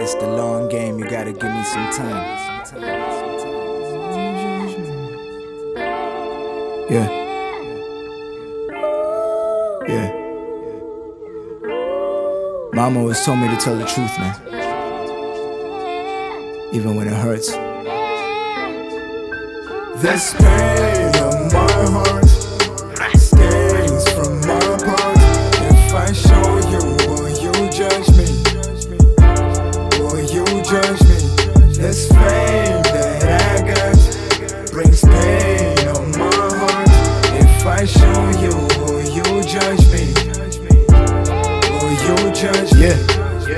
It's the long game, you gotta give me some time. Yeah. Yeah. Mama always told me to tell the truth, man. Even when it hurts. This pain on my heart stains from my part. If I show you, will you judge me? Will you judge me? This fame that I got brings pain on my heart. If I show you, will you judge me? Will you judge me? Yeah.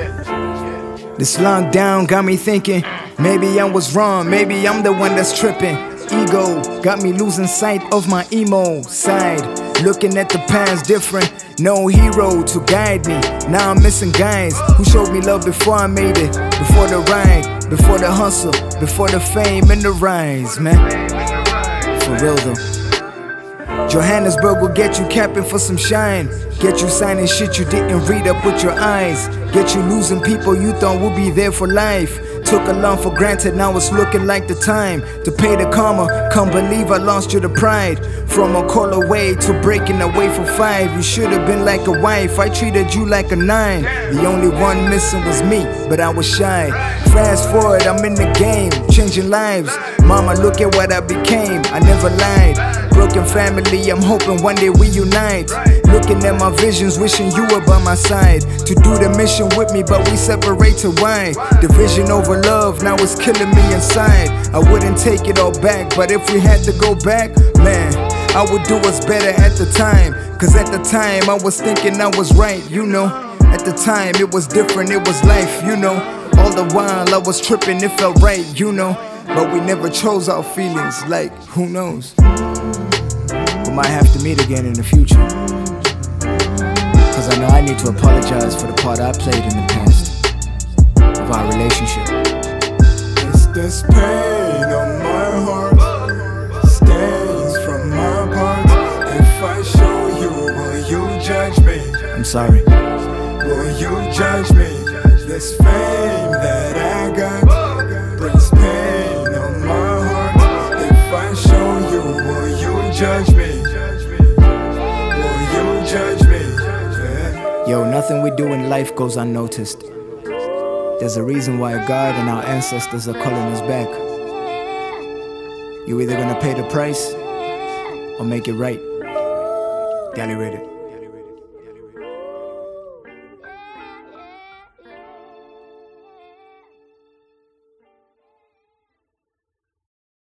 This lockdown got me thinking, maybe I was wrong, maybe I'm the one that's tripping. Ego got me losing sight of my emo side. Looking at the past different, no hero to guide me. Now I'm missing guys who showed me love before I made it. Before the ride, before the hustle, before the fame and the rise, man. For real though. Johannesburg will get you capping for some shine. Get you signing shit you didn't read up with your eyes. Get you losing people you thought would be there for life. Took a long for granted, now it's looking like the time to pay the karma. Can't believe I lost you the pride. From a call away to breaking away for 5. You should have been like a wife, I treated you like a 9. The only one missing was me, but I was shy. Fast forward, I'm in the game, changing lives. Mama, look at what I became, I never lied. Broken family, I'm hoping one day we unite. Looking at my visions, wishing you were by my side. To do the mission with me, but we separated. Why? Division over love, now it's killing me inside. I wouldn't take it all back, but if we had to go back, man, I would do what's better at the time. Cause at the time I was thinking I was right, you know. At the time it was different, it was life, you know. All the while I was tripping, it felt right, you know. But we never chose our feelings, like, who knows? We might have to meet again in the future. Cause I know I need to apologize for the part I played in the past of our relationship. It's this pain on my heart stains from my part. If I show you, will you judge me? I'm sorry. Will you judge me? This fame that I got brings pain on my heart. If I show you, will you judge me? Will you judge me? Yeah. Yo, nothing we do in life goes unnoticed. There's a reason why God and our ancestors are calling us back. You're either gonna pay the price or make it right. Gally read it.